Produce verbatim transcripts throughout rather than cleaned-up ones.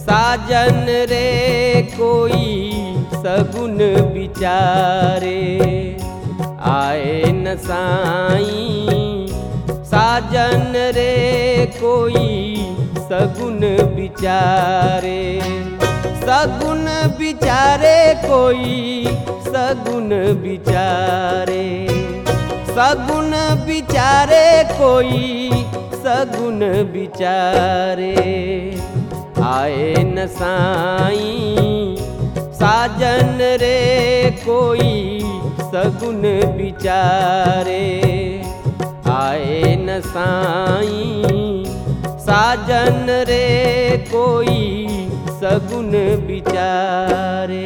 साजन रे कोई सगुन विचारे आए न साईं। साजन रे कोई सगुन विचारे सगुन विचारे कोई सगुन विचारे सगुन विचारे कोई सगुन विचारे आए न साईं। साजन रे कोई सगुन विचारे आए न साईं। साजन रे कोई सगुन विचारे।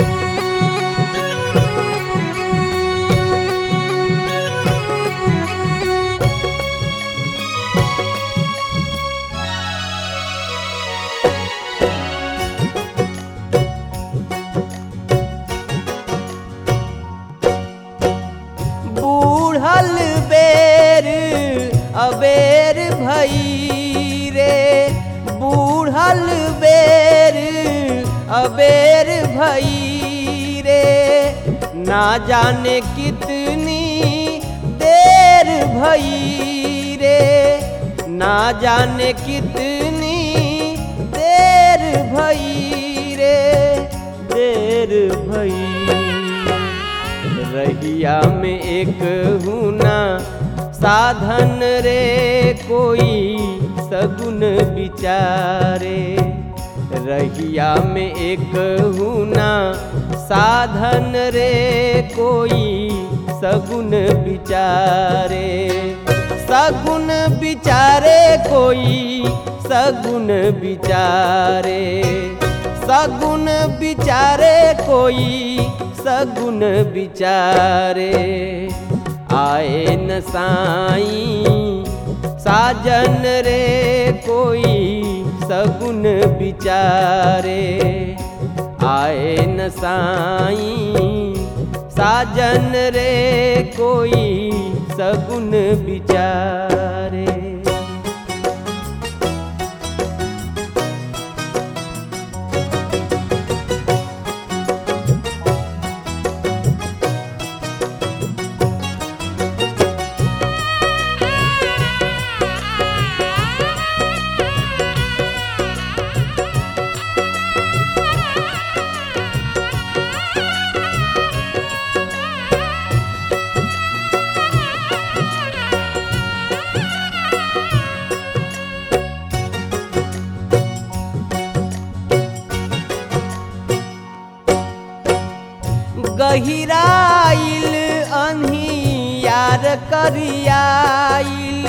बूढ़ल बेर अबेर भई रे बूढ़ल बेर अबेर भई रे ना जाने कितनी देर भई रे ना जाने कितनी देर भई रे देर भई। रहिया में एक हुना साधन रे कोई सगुन विचारे रहिया में एक हुना साधन रे कोई सगुन विचारे सगुन विचारे कोई सगुन विचारे सगुन विचारे कोई सगुन विचारे आए न साईं। साजन रे कोई सगुन विचारे आए न साईं। साजन रे कोई सगुन विचारे। गहिराइल अन्हियार करियाइल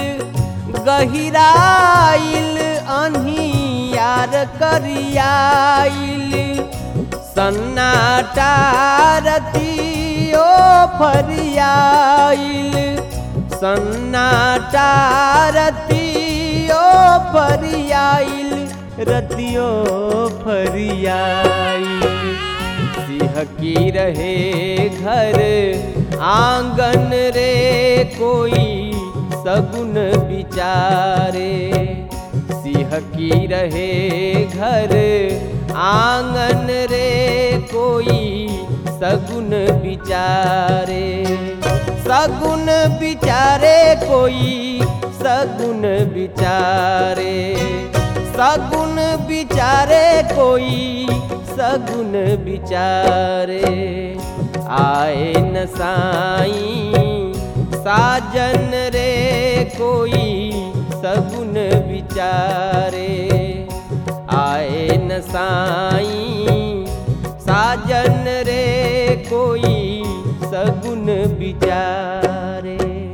गहिराइल अन्हियार करियाइल सन्नाटा रतियो फरियाइल सन्नाटा रतियो फरियाइल रतियो फरियाइल। सिहकी रहे घर आंगन रे कोई सगुन विचारे सिहकी रहे घर आंगन रे कोई सगुन विचारे सगुन विचारे कोई सगुन विचारे सगुन विचारे कोई सगुन विचारे आए न साईं। साजन रे कोई सगुन विचारे आए न साईं। साजन रे कोई सगुन विचारे।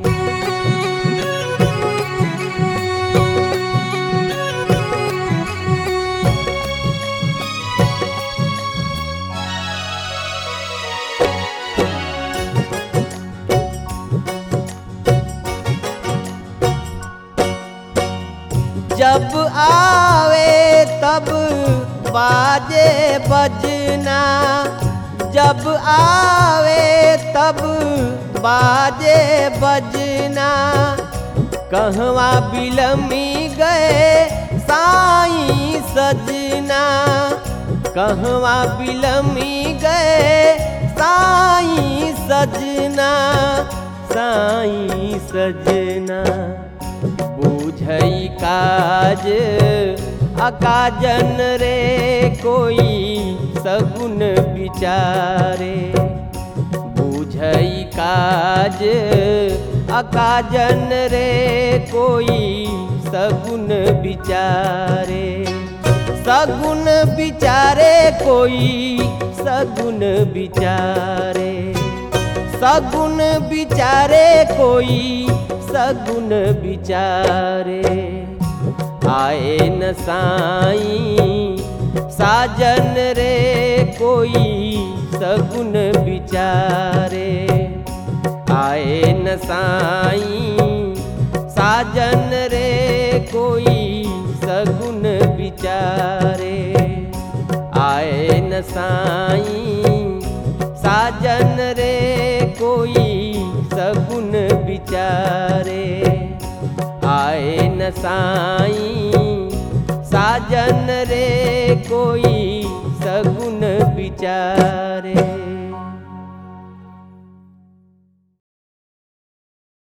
जब आवे तब बाजे बजना जब आवे तब बाजे बजना कहवा बिलमी गए साईं सजना सजना कहवा बिलमी गए साईं सजना साईं सजना बूझई काज अकाजन रे कोई सगुन विचारे बूझई काज अकाजन रे कोई सगुन विचारे सगुन विचारे कोई सगुन विचारे सगुन विचारे कोई सगुन विचारे आए न साईं साजन रे कोई सगुन विचारे आए न साईं साजन रे कोई सगुन विचारे आए न साईं साजन रे कोई सगुन विचारे आए न साईं साजन रे कोई सगुन विचारे।